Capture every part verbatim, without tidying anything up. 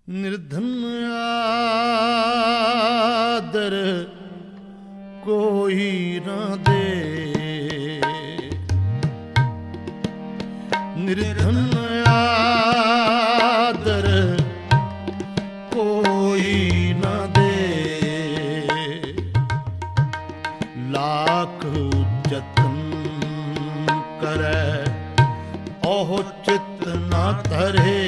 निर्धन आदर कोई ना दे, निर्धन आदर कोई ना दे। लाख जतन करे ओह चित ना धरे,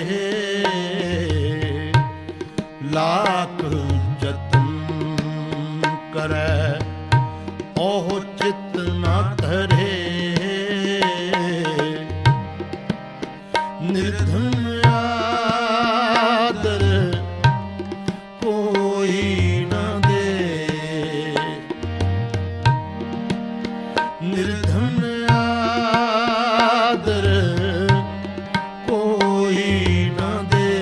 लाख जतन करे ओह चित ना धरे। निर्धन आदर कोई ना दे, निर्धन आदर कोई ना दे।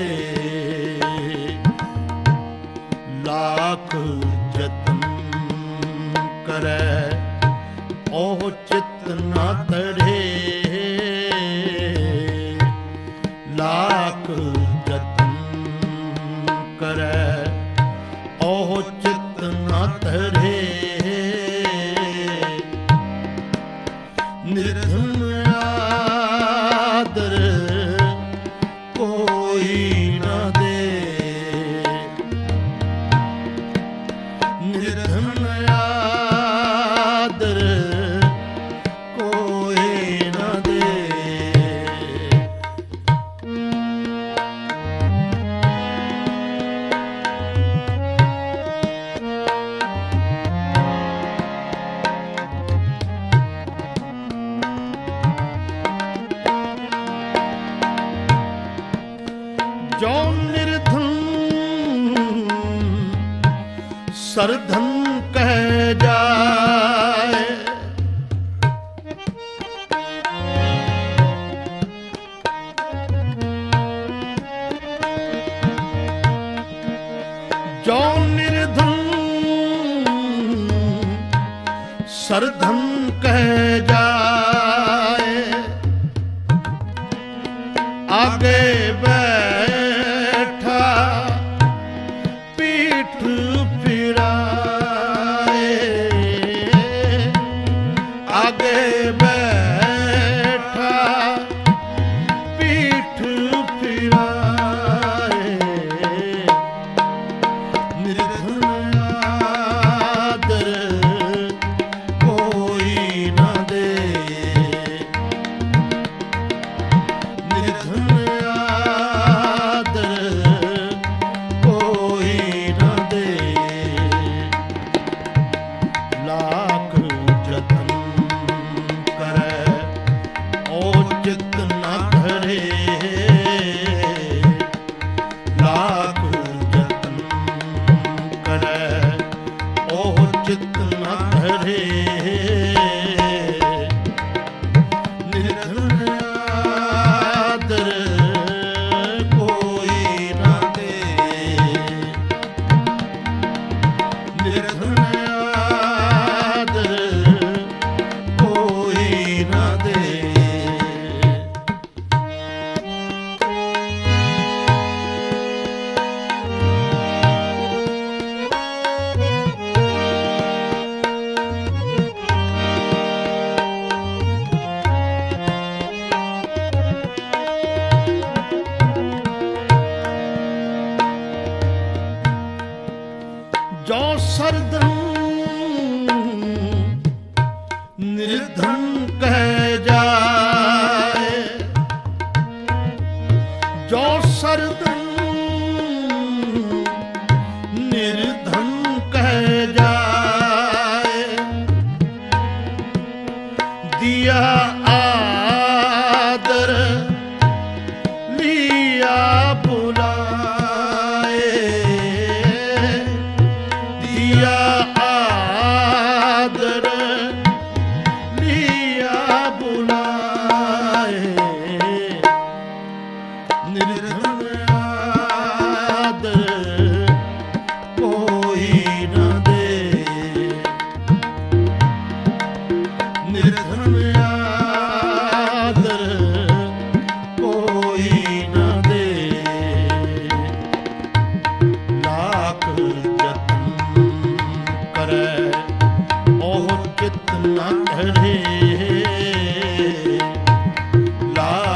लाख जतन करे ओह चित ना धरे, लाख जतन करे ओह चित ना धरे। निर्धन आदर कोई ना दे, निर्धन आदर कोई ना दे। जो निर्धन सरधन कह जाए, जो निर्धन सरधन कह जाए, आगे बैठा पीठ फिराए, आगे बैठा पीठ फिराए। निर्धन आदर कोई ना दे, निर्धन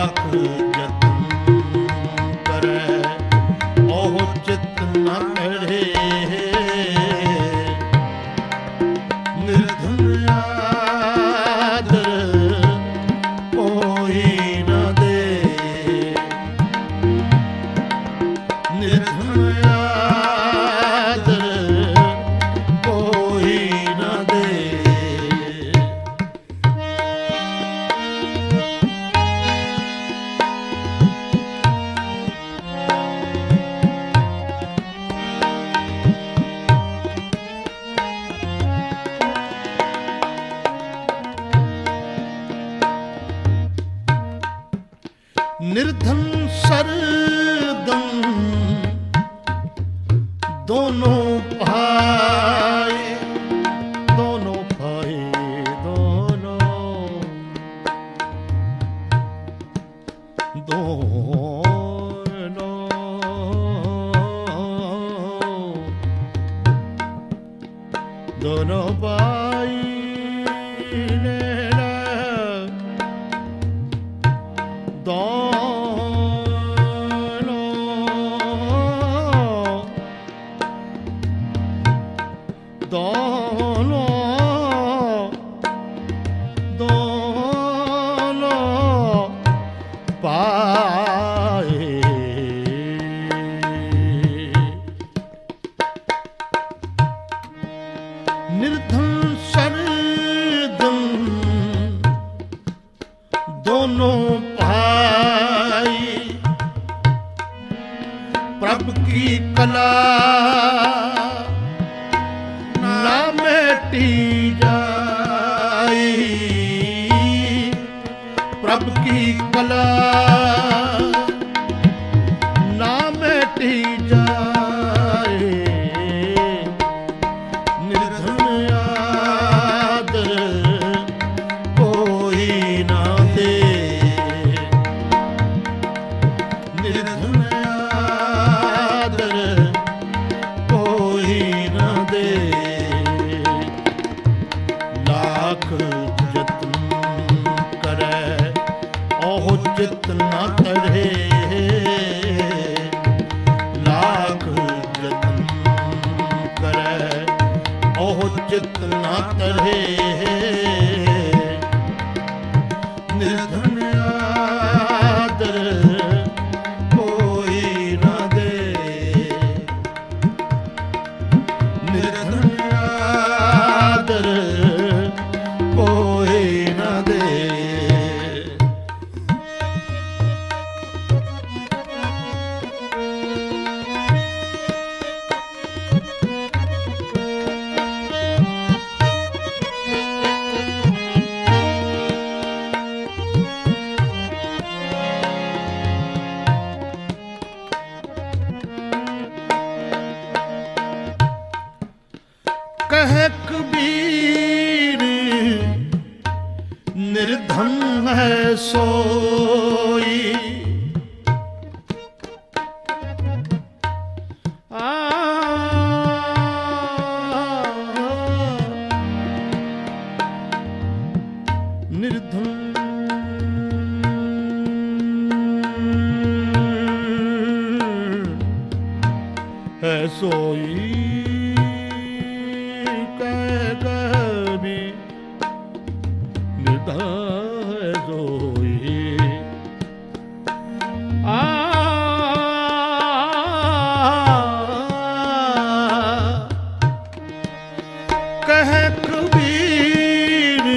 लाख जतन करे ओह चित न करे निर्धन आदर कोई न दे निर्धन आदर कोई न दे निर्धन सरदम दोनों भाई दोनों भाई दोनों दोनों दोनों भाई ने दोनों दोनों पाए निर्धन सरदम दोनों भाई प्रभु की कला ना मिटी जाई प्रभु की कला ना मिटी जाए निर्धन आदर कोई ना दे निर्धन आदर कोई ना दे लाख जतन करे ओह चित न करे लाख जतन करे ओह चित न करे निर्धन आदर कोई न दे निर्धन आदर कोई न दे कह कबीर निर्धन है सोई आ निर्धन है सोई कह कबीर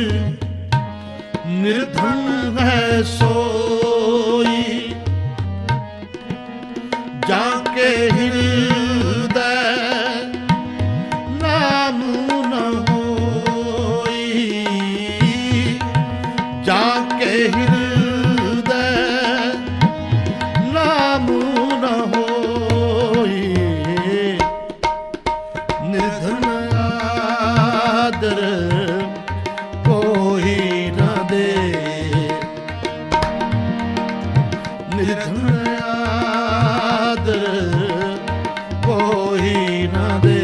निर्धन है सोई जाके हृदय नाम न होई जाके हृदय नाम न होई निर्धन आदर कोई न दे निर्धन आदर कोई न दे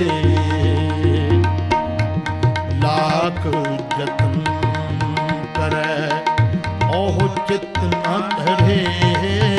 लाख जतन करे ओह चित न करे